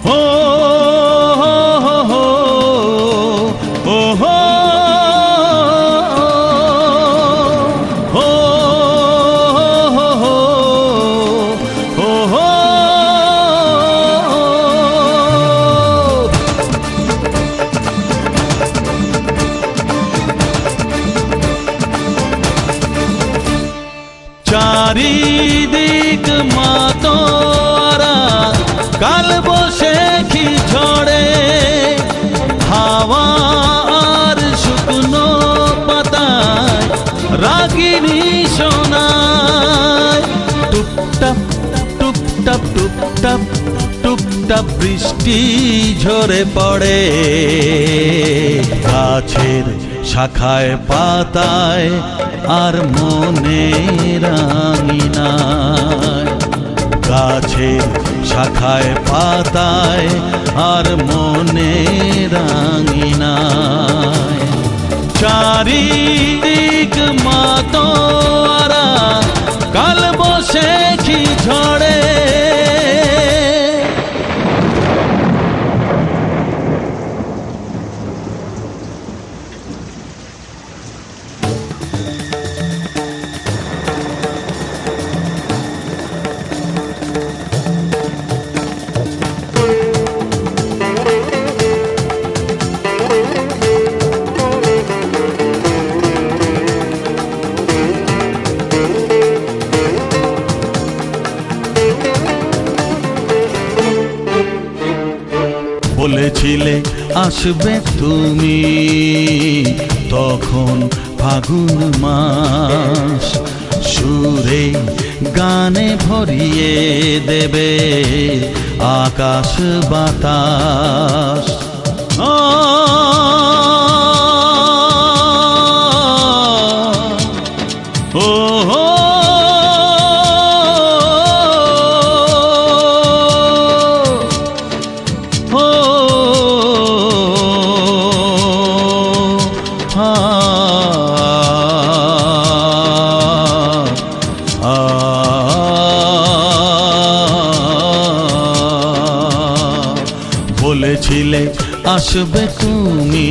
हो हो ओ हो हो हो চারিদিক মাতোয়ারা কাল বৈশাখী ঝড়ে হাওয়া আর শুকনো পাতায় রাগিনী শোনায় টুপটাপ টুপটাপ টুপটাপ টুপটাপ বৃষ্টি ঝরে পড়ে গাছের শাখায় পাতায় আর মনের আঙিনায় গাছের শাখায় পাতায় আর মনের আঙিনায় চারিদিক মাতোয়ারা কাল বৈশাখী ঝড়ে বলেছিলে আসবে তুমি তখন ফাগুন মাস সুরে গানে ভরিয়ে দেবে আকাশ বাতাস ও হো বলেছিলে আসবে তুমি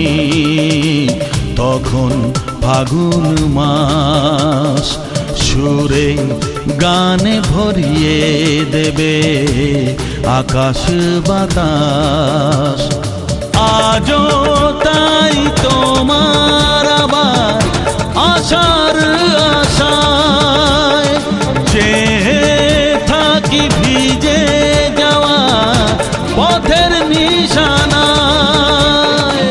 তখন ফাগুন মাস সুরে গানে ভরিয়ে দেবে আকাশ বাতাস আজও তাই তোমার আবার আশার আশায় যে থাকি ভিজে যাওয়া পথের নিশানায়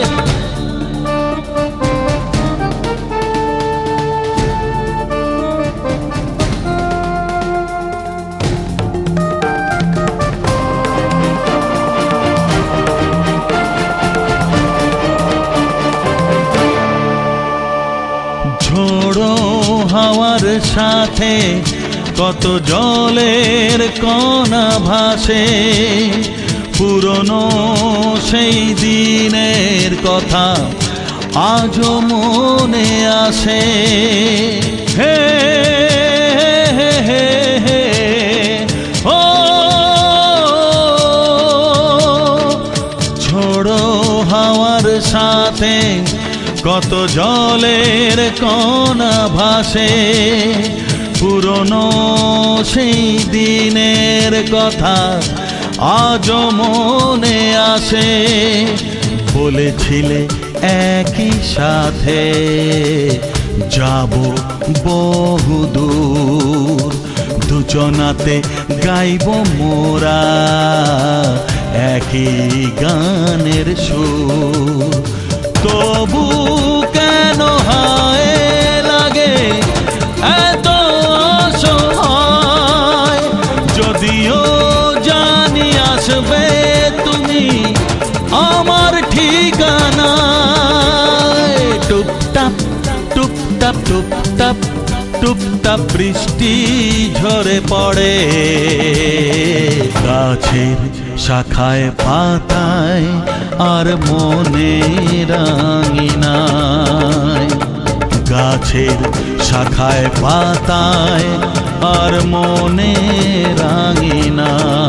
ঝোড়ো হাওয়ার সাথে কত জলের কণা ভাসে পুরনো সেই দিনের কথা আজও মনে আসে হে হে হে হে ও ঝোড়ো হাওয়ার সাথে কত জলের কণা ভাসে পুরনো সেই দিনের কথা আজও মনে আসে বলেছিলে একই সাথে যাব বহুদূর দুজনাতে গাইব মোরা একই গানের সুর তবু কেন হায় লাগে এত অসহায় যদিও জানি আসবে তুমি আমার ঠিকানায় টুপটাপ টুপটাপ টুপটাপ টুপটাপ বৃষ্টি ঝরে পড়ে গাছের শাখায় পাতায় আর মনের আঙিনায় গাছের শাখায় পাতায় আর মনের আঙিনায়